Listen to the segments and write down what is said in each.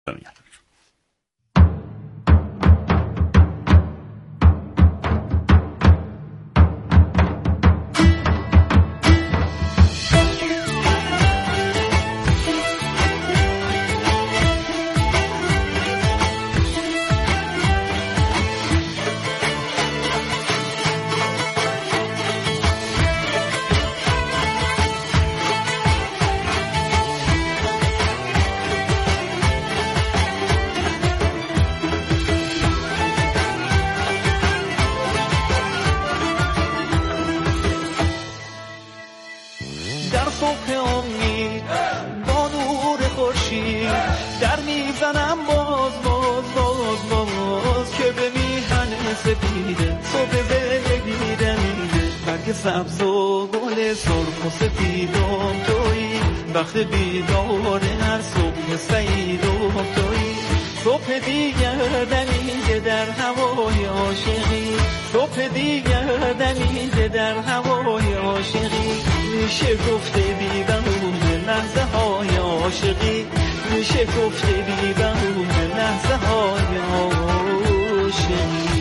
سبز و گل سرخ و سفیدم تویی، وقت بیدار هر صبح سعیدم تویی، صبح دیگر دمیده در هوای عاشقی، صبح دیگر دمیده در هوای عاشقی، میشه گفته بی بهونه لحظه های عاشقی، میشه گفته بی بهونه لحظه های عاشقی.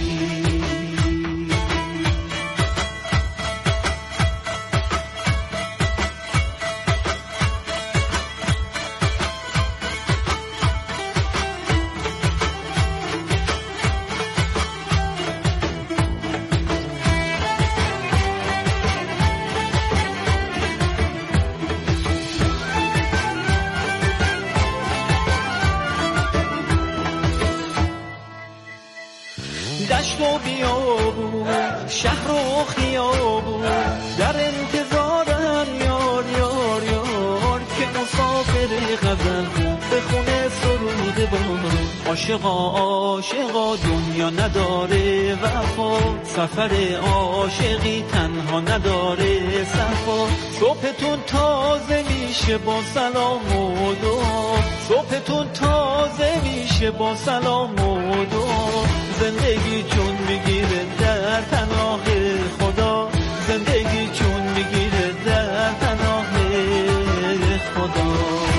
دشت و بیابون شهر و خیابون در انتظارم یار یار یار که مسافر غزل به خونه سرود بارون، عاشقا عاشقا دنیا نداره وفا، سفر عاشقی تنها نداره صفا، صبحتون تازه میشه با سلام و دعا، صبحتون تازه میشه با سلام و دعا، زندگی چون میگیره در پناه خدا، زندگی چون میگیره در پناه خدا.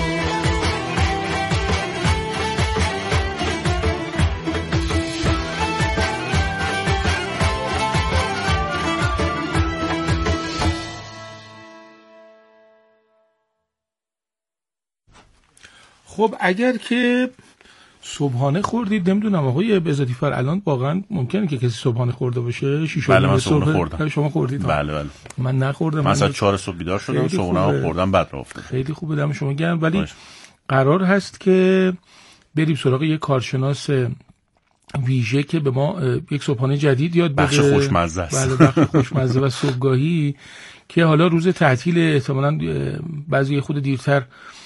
خب اگر که صبحانه خوردید، نمیدونم آقای بهزادی فر، الان واقعا ممکنه که کسی صبحانه خورده باشه؟ 6 بله من صبحانه خوردم. شما خوردید؟ بله بله. من نخوردم. من ساعت 4 صبح بیدار شدم، صبحانه خوردم بعد رفتم. خیلی خوبه، دم شما گرم. ولی قرار هست که بریم سراغ یک کارشناس ویژه که به ما یک صبحانه جدید یاد بده. بخش خوشمزه است. بله بخش خوشمزه و صبحگاهی که حالا روز تعطیل احتمالاً بعضی خود دیرتر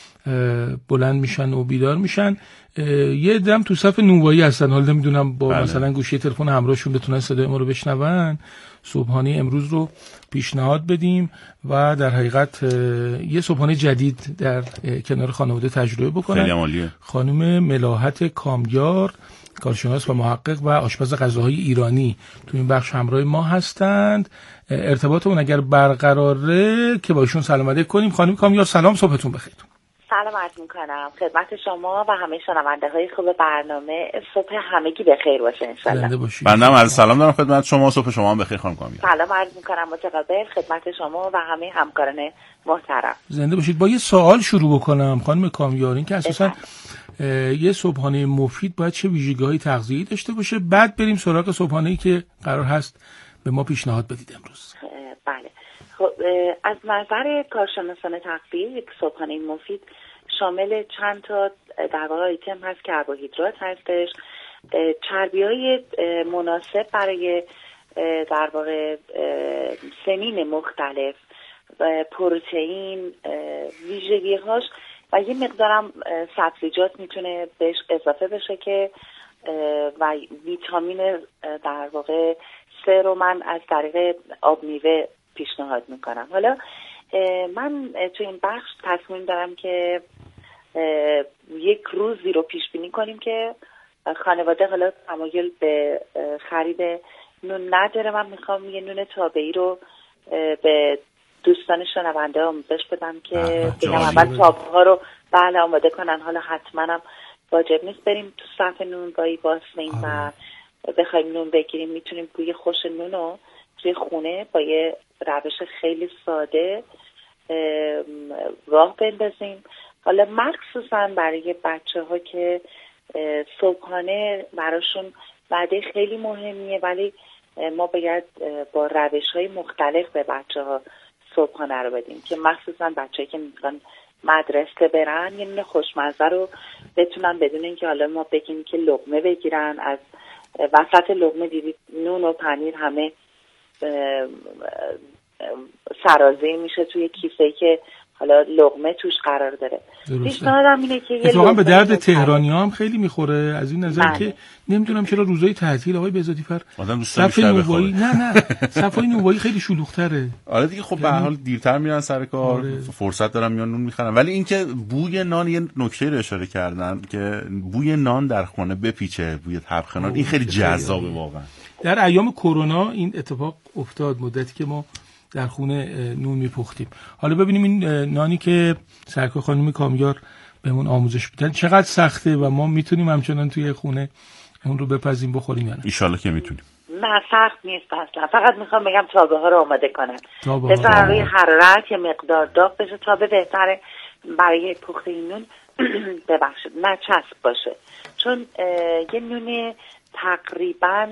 بلند میشن و بیدار میشن، یه دم تو صف نونوایی هستن، حالا نمیدونم با مثلا گوشی تلفن همراهشون بتونن صدای ما رو بشنون، صبحانه امروز رو پیشنهاد بدیم و در حقیقت یه صبحانه جدید در کنار خانواده تجربه بکنن. خیلی عالیه. خانم ملاحت کامیار، کارشناس و محقق و آشپز غذاهای ایرانی تو این بخش همراه ما هستند. ارتباطمون اگر برقراره که با ایشون سلام علیک کنیم. خانم کامیار سلام، صبحتون بخیر. سلام عرض میکنم خدمت شما و همه شنونده های خوب برنامه. صبح همگی بخیر باشه انشالله. زنده باشید. بنده هم عرض سلام دارم خدمت شما، صبح شما هم بخیر خانم کامیار. سلام عرض میکنم متقابل خدمت شما و همه همکاران محترم. زنده باشید. با یه سوال شروع بکنم خانم کامیار، این که اساسا یه صبحانه مفید باید چه ویژگی‌های تغذیه‌ای داشته باشه، بعد بریم سراغ صبحانه‌ای که قرار هست به ما پیشنهاد بدید امروز. بله خب از نظر کارشناسان تغذیه یک صبحانه مفید شامل چند تا در واقع ایتم هست. کربوهیدرات هستش، چربی‌های مناسب برای در واقع سنین مختلف، پروتئین، ویژگی‌هاش و یه مقدارم سبزیجات میتونه بهش اضافه بشه که و ویتامین در واقع C رو من از طریق آب میوه پیشنهاد میکنم. حالا من تو این بخش تصمیم دارم که یک روزی رو پیش بینی کنیم که خانواده حالا تمایل به خرید نون نداره. من میخوام یه نون تابعی رو به دوستان شنونده آموزش بدم که بگم اول تابه ها رو بله آماده کنن، حالا حتما هم واجب نیست بریم تو صف نونوایی واسمیم و بخوایم نون بگیریم. میتونیم بوی خوش نون رو توی خونه با یه روش خیلی ساده راه بندازیم. حالا مخصوصا برای بچه ها که صبحانه براشون وعده خیلی مهمیه، ولی ما باید با روش های مختلف به بچه ها صبحانه رو بدیم که مخصوصا بچه که میخوان مدرسه برن یه نون خوشمزه رو بتونن بدون اینکه حالا ما بگیم که لقمه بگیرن. از وسط لقمه دیدید نون و پنیر همه سرازیر میشه توی کیسه‌ای که حالا لقمه توش قرار داره. پیشنهادم اینه که اتفاقا به درد تهرانی‌ها هم خیلی میخوره از این نظر که نمیدونم چرا روزهای تعطیل آقای بهزادی فر صفحه نونوایی نه صفحه نونوایی خیلی شلوغ‌تره. آره دیگه خب به هر حال دیرتر میرن سر کار، فرصت دارن میان نون میخرن. ولی اینکه بوی نان، یه نکته رو اشاره کردن که بوی نان در خونه بپیچه، بوی تبخ نان، این خیلی جذابه واقعا. در ایام کرونا این اتفاق افتاد، مدتی که ما در خونه نون میپختیم. حالا ببینیم این نانی که سرکار خانم کامیار بهمون آموزش میدن چقدر سخته و ما میتونیم همچنان توی خونه اون رو بپزیم بخوریم یا نه؟ ان شاءالله که میتونیم. نه سخت نیست اصلا. فقط میخوام بگم تابه ها رو آماده کنن، بذارن روی حرارت یه مقدار داغ بشه. تابه بهتره برای پخت این نون ببخشید نه چسب باشه، چون یه نون تقریباً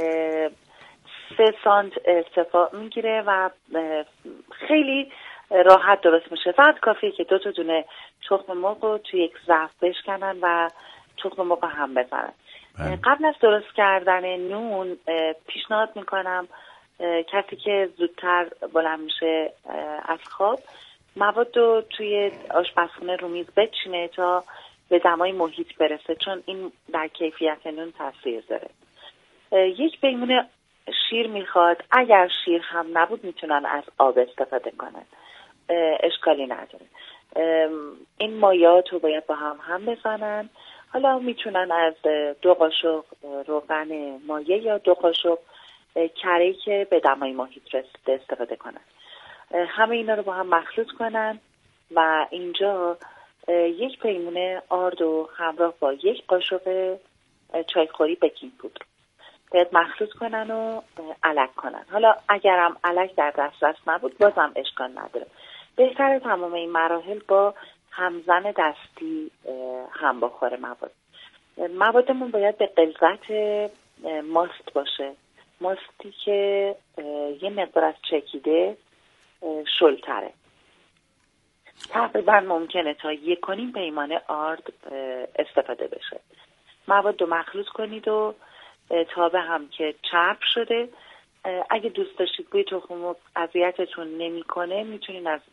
3 سانت ارتفاع میگیره و خیلی راحت درست میشه. فقط کافیه که 2 دونه تخم مرغ رو توی یک ظرف بشکنن و تخم مرغ هم بزنن. قبل از درست کردن نون پیشنهاد میکنم کسی که زودتر بلند میشه از خواب مواد رو توی آشپزخونه رو میز بچینه تا به دمای محیط برسه، چون این در کیفیت نون تاثیر داره. 1 پیمونه شیر میخواد. اگر شیر هم نبود میتونن از آب استفاده کنن، اشکالی نداره. این مایات رو باید با هم بزنن. حالا میتونن از 2 قاشق روغن مایه یا 2 قاشق کره‌ای که به دمای محیط رسیده استفاده کنن. همه اینا رو با هم مخلوط کنن و اینجا 1 پیمونه آرد و همراه با 1 قاشق چایخوری بیکینگ پودر باید مخلوط کنن و الک کنن. حالا اگرم الک در دسترس نبود بازم اشکال نداره. بهتره تمام این مراحل با همزن دستی هم بخوره. موادمون باید به غلظت ماست باشه، ماستی که یه مقدار از چکیده شلتره. تقریبا ممکنه تا 1.5 پیمانه آرد استفاده بشه. مواد رو مخلوط کنید و تابه هم که چرب شده، اگه دوست داشتید بوی تخم مرغ اذیتتون نمیکنه میتونین از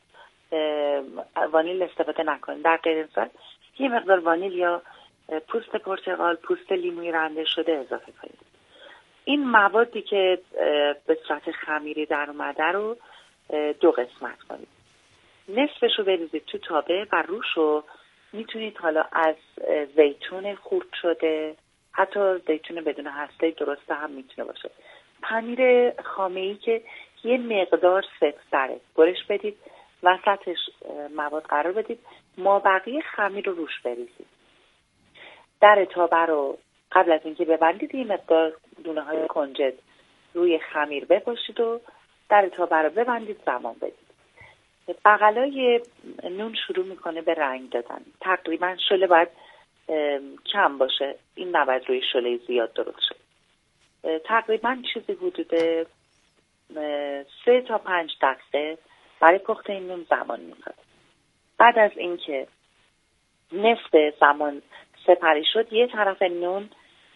وانیل استفاده نکنید. در غیر این صورت یه مقدار وانیل یا پوست پرتقال، پوست لیمویی رنده شده اضافه کنید. این موادی که به صورت خمیری در اومده رو 2 قسمت کنید. نصفش رو بریزید تو تابه و روش رو میتونید حالا از زیتون خورد شده، حتی زیتون بدون هسته درسته هم میتونه باشه، پنیر خامه‌ای که یه مقدار سفت‌تره برش بدید، وسطش مواد قرار بدید، مابقی خمیر رو روش بریزید. در تابه رو قبل از اینکه ببندید یه مقدار دونه‌های کنجد روی خمیر بپاشید و در تابه رو ببندید، زمان بدید. بغلای نون شروع میکنه به رنگ دادن. تقریبا شله باید کم باشه، این نباید روی شله زیاد درست شه. تقریبا چیزی حدود 3 تا 5 دقیقه برای پخت این نون زمان میخواد. بعد از اینکه نصف زمان سپری شد یه طرف نون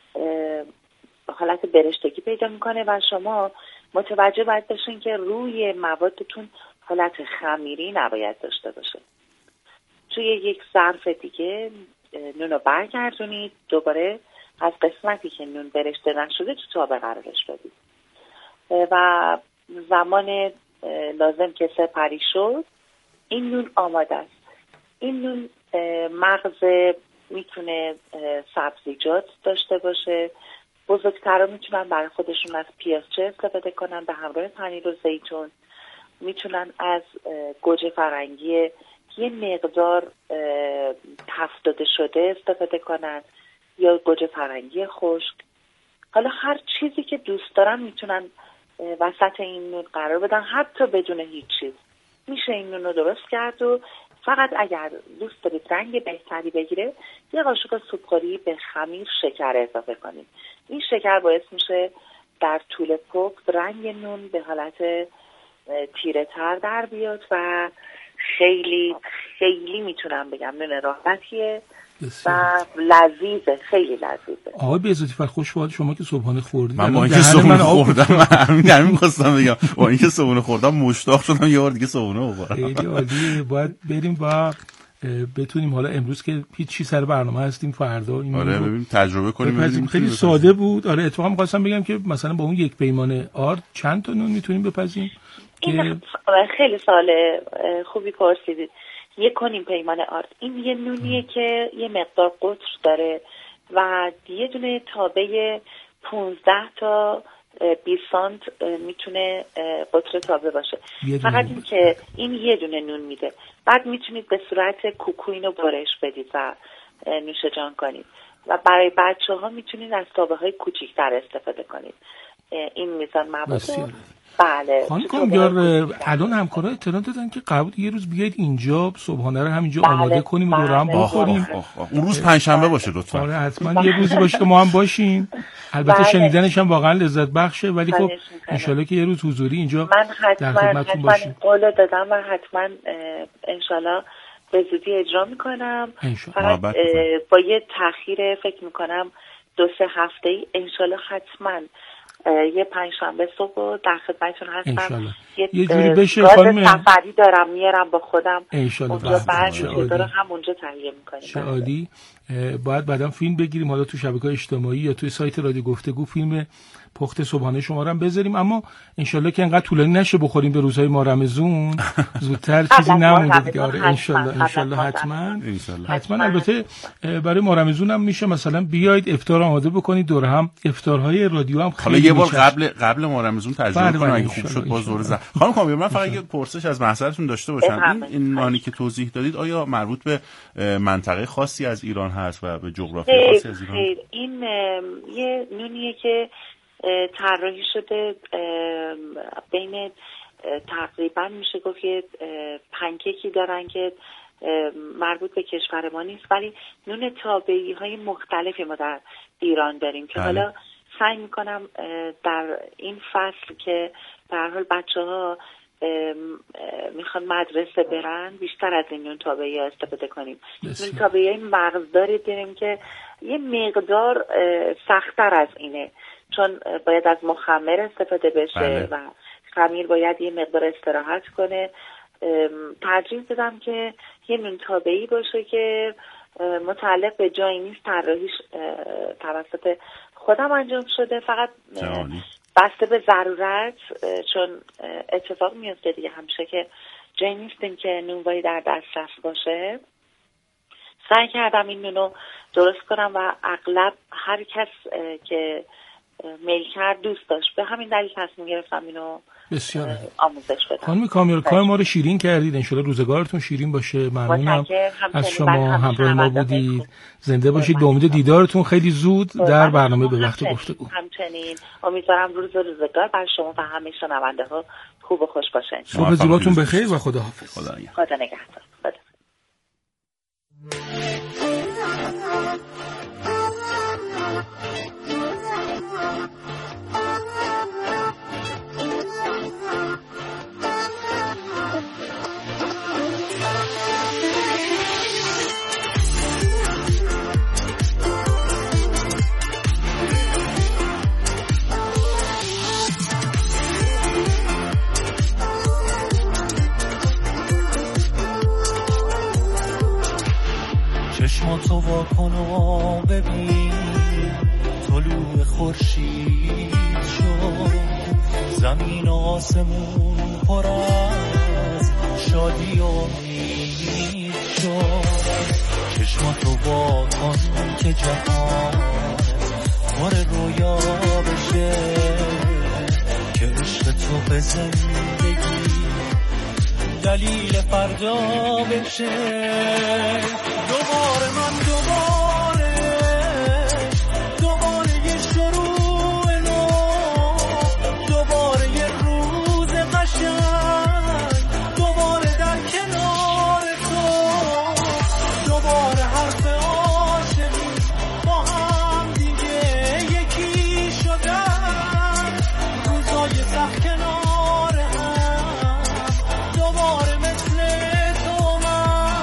حالت برشتگی پیدا میکنه و شما متوجه باید بشین که روی موادتون حالت خمیری نباید داشته باشه. توی یک ظرف دیگه نون رو برگردونید، دوباره از قسمتی که نون برشته نشده تو تابه قرارش بدید و زمان لازم که سپری شد این نون آماده است. این نون مغز میتونه سبزیجات داشته باشه، بزرگترها میتونن برای خودشون از پیازچه استفاده کنن به همراه پنیر و زیتون، میتونن از گوجه فرنگی یه مقدار تفت داده شده استفاده کنن یا گوجه فرنگی خشک. حالا هر چیزی که دوست دارن میتونن وسط این نون قرار بدن، حتی بدون هیچ چیز میشه این نون رو درست کرد. و فقط اگر دوست دارید رنگ بهتری بگیره یه قاشق سوپخوری به خمیر شکر اضافه کنید. این شکر باعث میشه در طول پخت رنگ نون به حالت تیره تر در بیاد و خیلی خیلی میتونم بگم نون راحتیه و لذیذه، خیلی لذیذه. آقای بهزادی خوش به حال شما که صبحانه خوردید. من با اینکه صبحانه خوردم همین می‌خواستم بگم با اینکه صبحانه خوردم مشتاق شدم یه بار دیگه صبحانه بخورم. خیلی عالیه. باید بریم و بتونیم حالا امروز که هیچ چی سر برنامه هستیم فردا این آره ببینیم تجربه کنیم ببینیم. خیلی ساده بود. آره اتفاقا می‌خواستم بگم که مثلا با اون یک پیمانه آرد چند تا نون میتونیم بپزیم؟ این خیلی سوال خوبی پرسیدید. 1.5 پیمانه آرد این یه نونیه که یه مقدار قطر داره و یه دونه تابه 15 تا 20 سانت میتونه قطر تابه باشه. فقط این که این یه دونه نون میده. بعد میتونید به صورت کوکو اینو برش بدید و نوش جان کنید و برای بچه‌ها میتونید از تابه های کوچیک‌تر استفاده کنید. این میزان مواد. بله. خانم کامیار الان همکارا اطلاع دادن که قرار یه روز بیاید اینجا صبحانه رو همینجا آماده کنیم و هم بخوریم. اون روز پنجشنبه باشه لطفا. آره حتما یه روزی باشه که ما هم باشیم. البته شنیدنش هم واقعا لذت بخشه ولی خب ان شاءالله که یه روز حضوری اینجا در خدمتتون باشیم. قول دادم و حتما ان شاءالله به زودی اجرا میکنم. فقط با یه تأخیر فکر میکنم 2-3 هفته‌ای ان شاءالله حتما یه پنجشنبه صبح در خدمتتون هستم. یه جوری بشه خانم سفری دارم میارم با خودم اونجا برنامه داره همونجا تهیه میکنیم. چه عالی. باید بعدم فیلم بگیریم حالا تو شبکه‌های اجتماعی یا توی سایت رادیو گفتگو فیلم پخت صبحانه شما رو هم بذاریم. اما انشالله که انقدر طولانی نشه بخوریم به روزهای ما رمضون زودتر چیزی نمونده دیگه. آره انشالله حتما. البته برای ما رمضون هم میشه مثلا بیاید افطار آماده بکنید دور هم. افطارهای رادیو هم حالا یه بار قبل ما رمضون تجربه کنیم اگه خوب شد باز دور زد. خانم کامیار من فقط یه پرسش از محضرتون داشته باشم. این نانی که توضیح دادید آیا مربوط به منطقه خاصی از ایران هست و به جغرافی خاصی از ایران؟ این یه نونیه که طراحی شده بین تقریبا میشه گفت که پنکیکی دارن که مربوط به کشور ما نیست ولی نون تابعی های مختلفی ما در ایران داریم که حالا سعی میکنم در این فصل که به هر حال بچه‌ها میخوان مدرسه برن بیشتر از این نون تابعی ها استفاده کنیم. نون تابعی های مغزداری داریم که یه مقدار سخت‌تر از اینه چون باید از مخمر استفاده بشه و خمیر باید یه مقدار استراحت کنه. ترجیح دادم که یه نون تابعی باشه که متعلق به جایی نیست، طراحیش توسط خودم انجام شده فقط بسته به ضرورت چون اتفاق میفته دیگه همیشه که جایی نیستیم که نونوایی در دسترس باشه. سعی کردم این نونو درست کنم و اغلب هر کس که میل کرد دوست داشت. به همین دلیل تصمیم گرفتم اینو آموزش بدم. خانم کامیار کار ما رو شیرین کردید. انشالله روزگارتون شیرین باشه. ممنونم از شما همراه ما بودید. زنده باشید. به امید دیدارتون خیلی زود در برنامه به وقت گفتگو. همچنین امیدوارم روزگار برای شما و همه شنونده ها خوب و خوش باشه. صبح زیباتون بخیر و خداحافظ. خدا نگهدار. چشماتو وا کن و ببین طلوع خورشید شد زمین و آسمون پر از شادی و امید شد. چشماتو وا کن که جهان پر رویا بشه که عشق تو به زندگی دلیل فردا بشه. دوباره من دوباره یه شروع نو، دوباره یه روز قشنگ، دوباره در کنار تو، دوباره حرف عاشقی با هم دیگه یکی شدن، روزای سخت کنار هم، دوباره مثل تو من.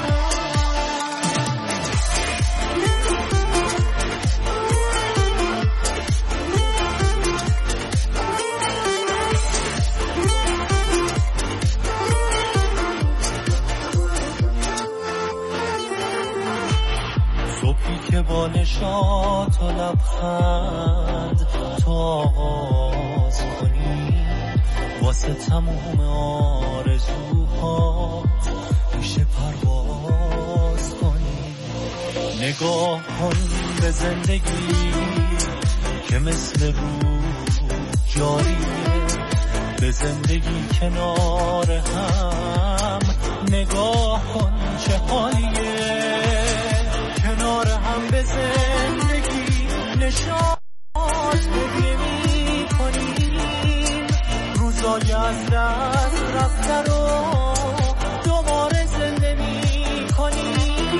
صبحی که با نشاط و لبخند تو آغاز کنی، واسه تموم آرزوها میشه پرواز کنی. نگاه کن به زندگی که مثل رود جاریه، به زندگی کنار هم نگاه کن چه حالیه، کنار هم به زندگی نشاط بگیری کنیم، روزای از دست رفته رو دوباره زنده می کنیم.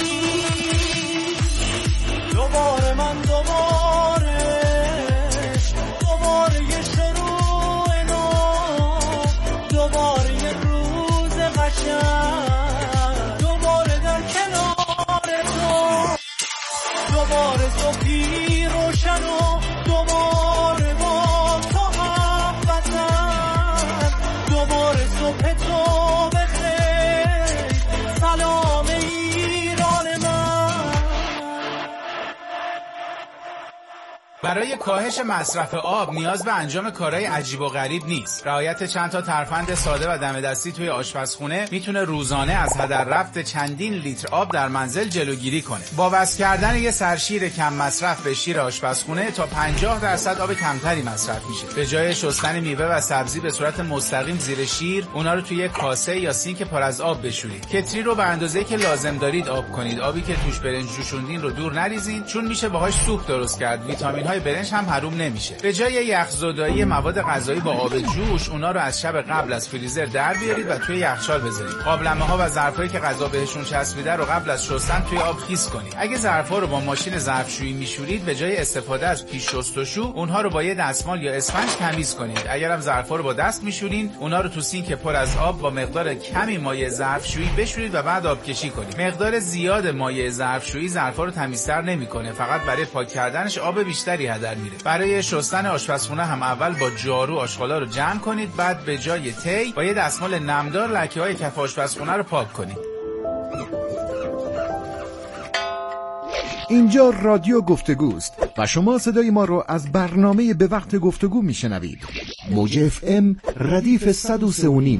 دوباره من دوباره یه شروع نو، دوباره یه روز قشنگ، دوباره در کنار تو، دوباره صبحی روشن و دوباره با تو هم وطن، دوباره صبح تو بخیر، سلام ایران من. برای کاهش مصرف آب نیاز به انجام کارهای عجیب و غریب نیست. رعایت چند تا ترفند ساده و دم دستی توی آشپزخونه میتونه روزانه از هدر رفت چندین لیتر آب در منزل جلوگیری کنه. با وصل کردن یه سرشیر کم مصرف به شیر آشپزخونه تا 50% آب کمتری مصرف میشه. به جای شستن میوه و سبزی به صورت مستقیم زیر شیر، اونا رو توی کاسه یا سینک پر از آب بشورید. کتری رو به اندازه‌ای که لازم دارید آب کنید. آبی که توش برنج جوشوندین رو دور نریزین، چون میشه باهاش سوپ درست کرد. ویتامین‌های برنج هم حروم نمیشه. به جای یخزدایی مواد غذایی با آب جوش، اونا رو از شب قبل از فریزر در بیارید و توی یخچال بذارید. قابلمه‌ها و ظرفایی که غذا بهشون چسبیده رو قبل از شستن توی آب خیس کنید. اگه ظرفا رو با ماشین ظرفشویی میشورید، به جای استفاده از پیش شستشو، اونها رو با یه دستمال یا اسفنج تمیز کنید. اگرم ظرفا رو با دست میشورین، اونا رو تو سینک پر از آب با مقدار کمی مایع ظرفشویی بشورید و بعد آبکشی کنید. مقدار زیاد مایع ظرفشویی ظرفا رو تمیزتر نمیکنه، فقط برای پاک کردنش آب بیشتری هدر میره. برای شستن آشپزخونه هم اول با جارو آشغالا رو جمع کنید، بعد به جای تی با یه دستمال نمدار لکه‌های کف آشپزخونه رو پاک کنید. اینجا رادیو گفتگوست و شما صدای ما رو از برنامه به وقت گفتگو میشنوید. موج FM ردیف 103.5.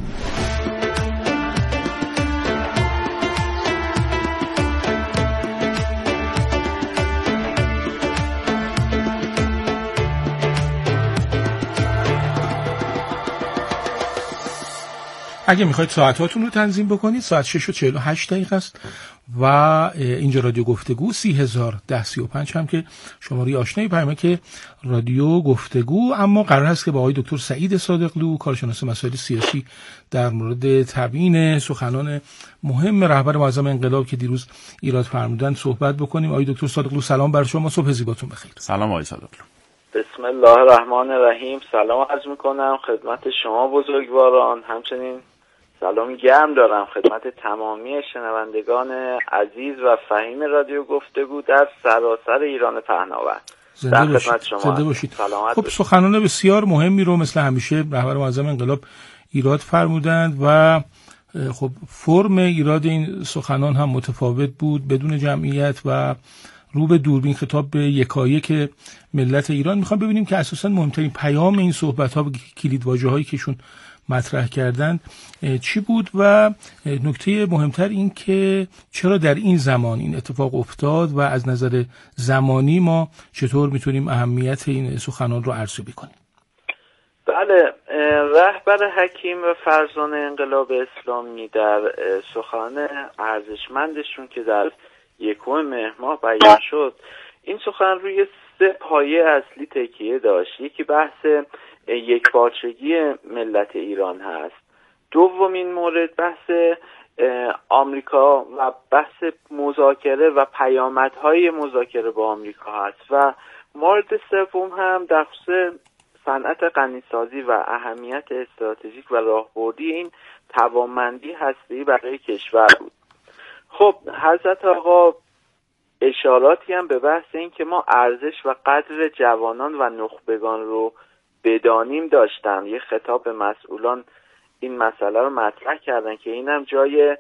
اگه میخواید ساعتاتون رو تنظیم بکنید، ساعت 6:48 است و اینجا رادیو گفتگو 301035 هم که شماره آشنای پیامه که رادیو گفتگو. اما قرار هست که با آقای دکتر سعید صادقلو، کارشناس مسائل سیاسی، در مورد تبیین سخنان مهم رهبر معظم انقلاب که دیروز ایراد فرمودن صحبت بکنیم. آقای دکتر صادقلو سلام بر شما، صبح زیباتون بخیر. سلام آقای صادقلو. بسم الله الرحمن الرحیم. سلام عرض میکنم خدمت شما بزرگواران، همچنین سلام گرم دارم خدمت تمامی شنوندگان عزیز و فهیم رادیو گفتگو در سراسر ایران پهناور. زنده باشید. خب سخنان بسیار مهمی رو مثل همیشه رهبر معظم انقلاب ایراد فرمودند و خب فرم ایراد این سخنان هم متفاوت بود، بدون جمعیت و رو به دوربین خطاب به یکایک ملت ایران. میخوام ببینیم که اساساً مهمترین پیام این صحبت‌ها و کلیدواژه‌هایی که ایشون مطرح کردند چی بود و نکته مهمتر این که چرا در این زمان این اتفاق افتاد و از نظر زمانی ما چطور میتونیم اهمیت این سخنان رو ارزیابی کنیم. بله بله، رهبر حکیم و فرزان انقلاب اسلامی در سخن ارزشمندشون که در 1 مهر ماه بیان شد، این سخن روی 3 پایه اصلی تکیه داشت. یکی بحث یکپارچگی ملت ایران هست، دومین مورد بحث آمریکا و بحث مذاکره و پیامدهای مذاکره با آمریکا هست و مورد سوم هم در خصوص صنعت غنیسازی و اهمیت استراتژیک و راهبردی این توانمندی هسته‌ای برای کشور بود. خب حضرت آقا اشاراتی هم به بحث این که ما ارزش و قدر جوانان و نخبگان رو بدانیم داشتن. یه خطاب به مسئولان این مسئله رو مطرح کردن که اینم جای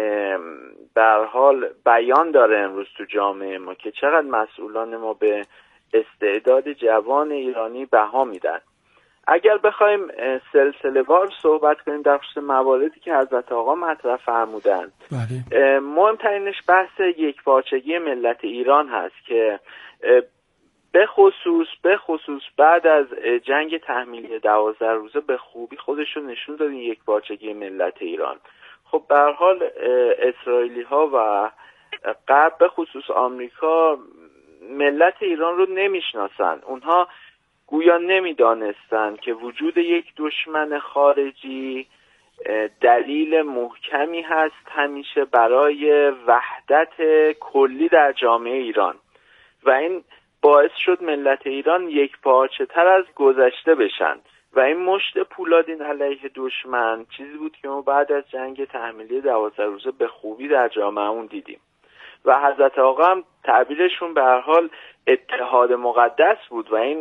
به هر حال بیان داره امروز تو جامعه ما که چقدر مسئولان ما به استعداد جوان ایرانی بها میدن. اگر بخوایم سلسله وار صحبت کنیم در خصوص مواردی که حضرت آقا مطرح فرمودند، مهمترینش بحث یکپارچگی ملت ایران هست که به خصوص بعد از جنگ تحمیلی 12 روزه به خوبی خودش رو نشون داد این یکپارچگی ملت ایران. خب به هر حال اسرائیلی ها و غرب به خصوص آمریکا ملت ایران رو نمیشناسن. اونها گویا نمیدانستن که وجود یک دشمن خارجی دلیل محکمی هست همیشه برای وحدت کلی در جامعه ایران و این باعث شد ملت ایران یک پارچه تر از گذشته بشن و این مشت پولادین علیه دشمن چیزی بود که ما بعد از جنگ تحمیلی 12 روزه به خوبی در جامعهمون دیدیم و حضرت آقا هم تعبیرشون به هر حال اتحاد مقدس بود و این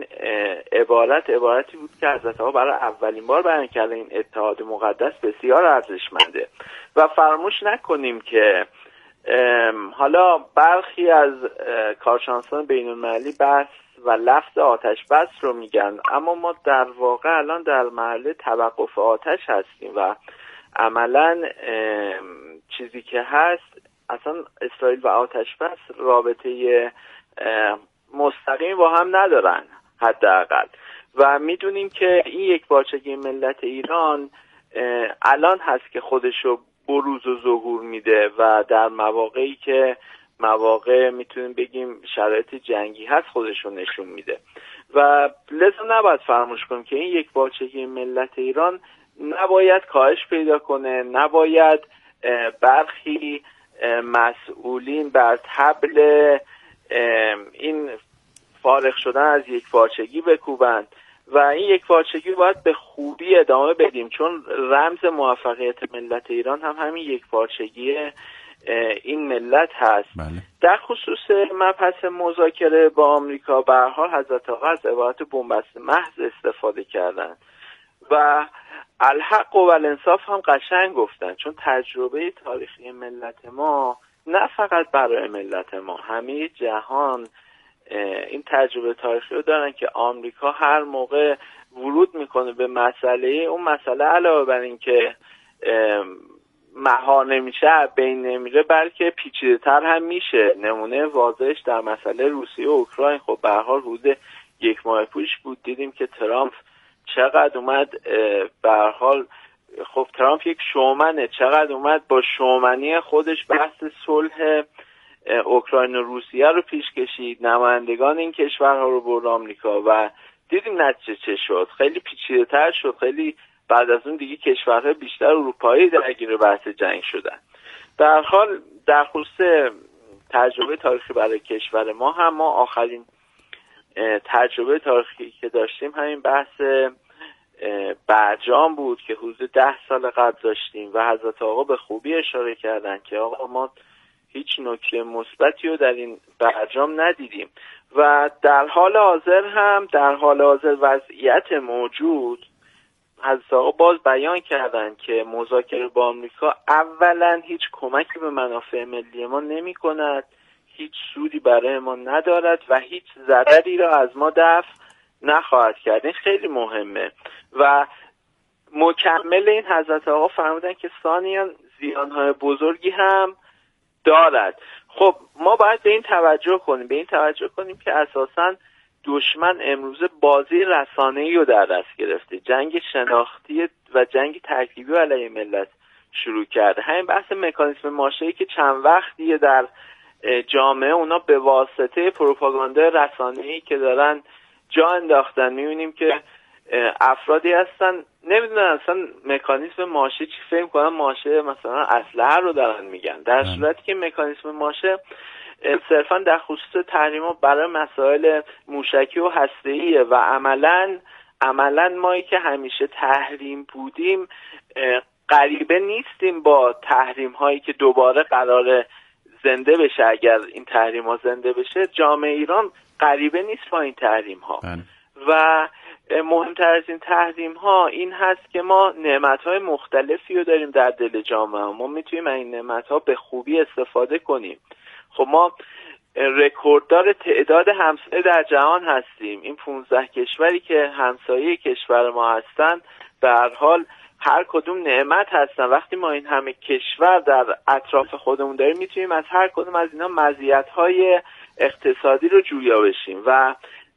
عبارتی بود که حضرت آقا برای اولین بار بیان کردن. این اتحاد مقدس بسیار ارزشمنده و فراموش نکنیم که حالا برخی از کارشناسان بین‌المللی بحث و لفظ آتش بس رو میگن، اما ما در واقع الان در مرحله توقف آتش هستیم و عملا چیزی که هست اصلا اسرائیل و آتش بس رابطه مستقیم با هم ندارن حداقل و میدونیم که این یکپارچگی ملت ایران الان هست که خودشو بروز و ظهور میده و در مواقعی که مواقع میتونیم بگیم شرایط جنگی هست خودشو نشون میده و لذا نباید فراموش کنیم که این یکپارچگی ملت ایران نباید کاهش پیدا کنه، نباید برخی مسئولین بر طبل این فارغ شدن از یکپارچگی بکوبند و این یکپارچگی باید به خوبی ادامه بدیم چون رمز موفقیت ملت ایران هم همین یکپارچگی این ملت هست. بله. در خصوص مبحث مذاکره با آمریکا به هر حال حضرت آقا از عبارت بن‌بست محض استفاده کردن و الحق و الانصاف هم قشنگ گفتن چون تجربه تاریخی ملت ما نه فقط برای ملت ما، همه جهان این تجربه تاریخی رو دارن که آمریکا هر موقع ورود میکنه به مسئله، اون مسئله علاوه بر این که مهار نمیشه بین نمیره بلکه پیچیده تر هم میشه. نمونه واضحش در مسئله روسیه و اوکراین خب به هر حال حدود 1 ماه پیش بود، دیدیم که ترامپ چقدر اومد به هر حال خب ترامپ یک شومنه، چقدر اومد با شومنی خودش بحث صلح اوکراین و روسیه رو پیش کشید، نمایندگان این کشورها رو برد آمریکا و دیدیم نتیجه چه شد. خیلی پیچیده تر شد، خیلی بعد از اون دیگه کشورهای بیشتر اروپایی درگیر بحث جنگ شدن. در حال در خصوص تجربه تاریخی برای کشور ما هم ما آخرین تجربه تاریخی که داشتیم همین بحث برجام بود که حدود 10 سال قبل داشتیم و حضرت آقا به خوبی اشاره کردن که آقا ما هیچ نکته مثبتی رو در این برجام ندیدیم و در حال حاضر وضعیت موجود حضرت آقا باز بیان کردن که مذاکره با آمریکا اولا هیچ کمکی به منافع ملی ما نمی کند، هیچ سودی برای ما ندارد و هیچ ضرری را از ما دفع نخواهد کرد. این خیلی مهمه و مکمل این حضرت آقا فرمودن که ثانیاً زیانهای بزرگی هم دارد. خب ما باید به این توجه کنیم که اساساً دشمن امروزه بازی رسانه‌ای رو در دست گرفته، جنگ شناختی و جنگ ترکیبی علیه ملت شروع کرده. همین بحث مکانیسم ماشه‌ای که چند وقتیه در جامعه اونا به واسطه پروپاگاندای رسانه‌ای که دارن جا انداختن، می‌بینیم که افرادی هستن نمیدونن اصلا مکانیسم ماشه چی، فکر کنن ماشه مثلا اسلحه رو دارن میگن، در صورتی که مکانیسم ماشه صرفا در خصوص تحریم‌ها برای مسائل موشکی و هسته‌ایه و عملاً مایی که همیشه تحریم بودیم غریبه نیستیم با تحریم هایی که دوباره قراره زنده بشه. اگر این تحریم ها زنده بشه، جامعه ایران غریبه نیست با این تحریم ها. و مهمتر از این تحریم ها این هست که ما نعمت های مختلفی رو داریم در دل جامعه، ما میتونیم این نعمت ها به خوبی استفاده کنیم. خب ما رکورددار تعداد همسایه در جهان هستیم. این 15 کشوری که همسایه کشور ما هستن به هر حال هر کدوم نعمت هستن. وقتی ما این همه کشور در اطراف خودمون داریم، میتونیم از هر کدوم از اینا مزیت‌های اقتصادی رو جویا بشیم و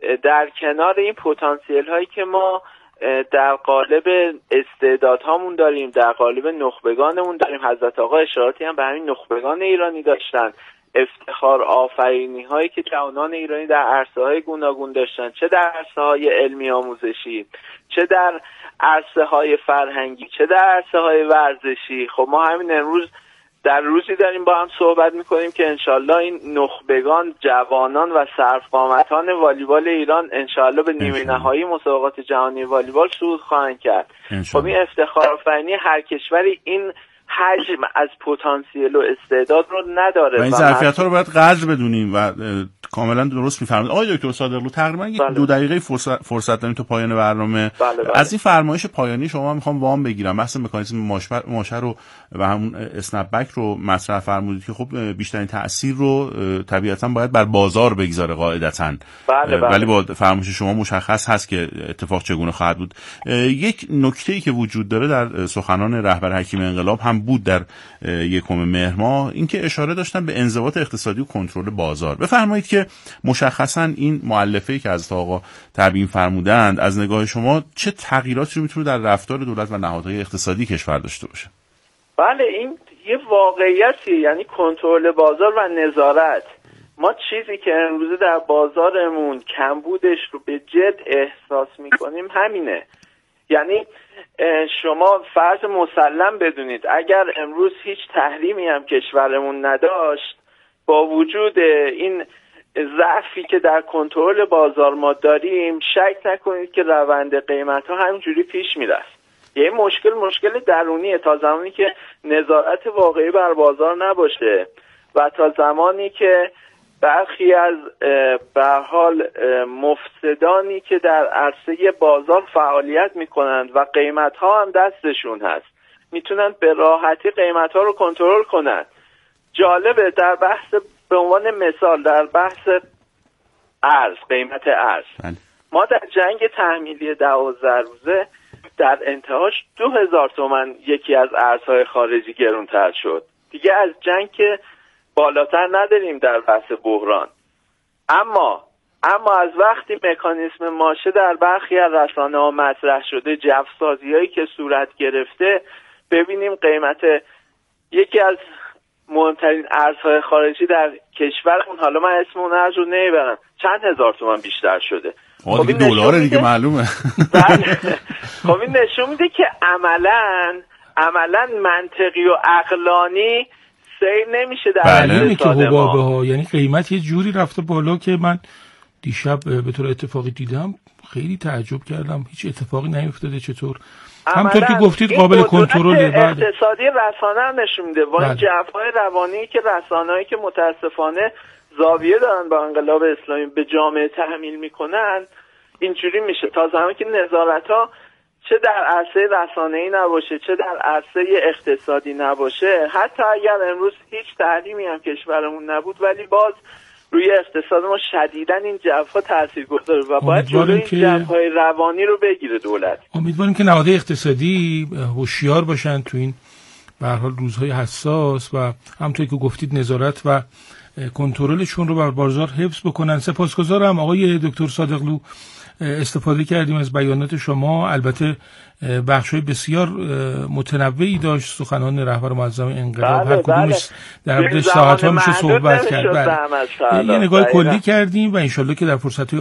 در کنار این پتانسیل هایی که ما در قالب استعدادهامون داریم، در قالب نخبگانمون داریم، حضرت آقا اشاراتی هم به همین نخبگان ایرانی داشتن، افتخار آفرینی هایی که جوانان ایرانی در عرصه های گوناگون داشتن، چه در عرصه های علمی آموزشی، چه در عرصه های فرهنگی، چه در عرصه های ورزشی. خب ما همین امروز در روزی داریم با هم صحبت میکنیم که انشالله این نخبگان، جوانان و سرقامتان والیبال ایران انشالله به نیمه نهایی مسابقات جهانی والیبال صعود خواهند کرد. خب این افتخار آفرینی هر کشوری این حجم از پتانسیل و استعداد رو نداره و این ظرفیت‌ها رو باید قدر بدونیم و کاملا درست می‌فرمایید. آقای دکتر صادقلو تقریبا یک 2 دقیقه فرصت داریم تا پایان برنامه. از این فرمایش پایانی شما می‌خوام وام بگیرم، بحث مکانیزم ماشه رو و همون اسنپ بک رو مطرح فرمودید که خب بیشترین تأثیر رو طبیعتاً باید بر بازار بگذاره قاعدتاً. ولی با فرمایش شما مشخص هست که اتفاق چگونه خواهد بود. یک نکته‌ای که وجود داره در سخنان رهبر حکیم انقلاب هم بود در 1 مهر ماه، اینکه اشاره داشتن به انضباط اقتصادی و کنترل بازار. بفرمایید که مشخصاً این مؤلفه‌ای که از آقا تبیین فرمودند از نگاه شما چه تغییراتی رو میتونه در رفتار دولت و نهادهای اقتصادی کشور داشته باشه؟ بله، این یه واقعیتی، یعنی کنترل بازار و نظارت. ما چیزی که امروزه در بازارمون کمبودش رو به جد احساس میکنیم همینه. یعنی شما فرض مسلم بدونید اگر امروز هیچ تحریمی هم کشورمون نداشت، با وجود این ضعفی که در کنترل بازار ما داریم، شک نکنید که روند قیمت‌ها همینجوری پیش میرفت. یه مشکل درونیه تا زمانی که نظارت واقعی بر بازار نباشه و تا زمانی که برخی از به حال مفسدانی که در عرصه بازار فعالیت میکنند و قیمت‌ها هم دستشون هست، میتونن به راحتی قیمت‌ها رو کنترل کنند. جالبه در بحث، به عنوان مثال در بحث ارز، قیمت ارز، ما در جنگ تحمیلی 12 روزه در انتهاش 2000 تومان یکی از ارزهای خارجی گرونتر شد. دیگه از جنگ که بالاتر نداریم در بحث بحران. اما از وقتی مکانیسم ماشه در برخی از رسانه‌ها مطرح شده، جفسازی‌هایی که صورت گرفته، ببینیم قیمت یکی از مهمترین ارزهای خارجی در کشورمون، حالا من اسم اون ارز رو نمیبرم، چند هزار تومان بیشتر شده. خب دیگه دلاره دیگه معلومه. خب این نشون میده که عملاً منطقی و عقلانی سیر نمیشه در اقتصاد ما. یعنی قیمت یه جوری رفته بالا که من دیشب به طور اتفاقی دیدم، خیلی تعجب کردم، هیچ اتفاقی نیفتاده. چطور؟ همونطور که گفتید قابل کنترله. اقتصادی رسانه هم نشون میده با این جفای روانی که رسانه‌ای که متاسفانه زاویه دارن با انقلاب اسلامی به جامعه تحمیل میکنن، اینجوری میشه. تا زمانی که نظارت‌ها چه در عرصه رسانه‌ای نباشه، چه در عرصه اقتصادی نباشه، حتی اگر امروز هیچ تحریمی هم کشورمون نبود، ولی باز روی اقتصاد ما شدیداً این جفا تاثیرگذاره و باید جلوی این جفای روانی رو بگیره دولت. امیدواریم که نهادهای اقتصادی هوشیار باشن تو این به هر حال روزهای حساس و همونطوری که گفتید نظارت و کنترلشون رو بر بازار حفظ بکنن. سپاسگزارم آقای دکتر صادقلو، استفاده کردیم از بیانات شما. البته بخش‌های بسیار متنوعی داشت سخنان رهبر معظم انقلاب. هر کدومش در مورد ساعت‌ها میشه صحبت کرد. یه نگاه کلی کردیم و انشالله که در فرصت‌های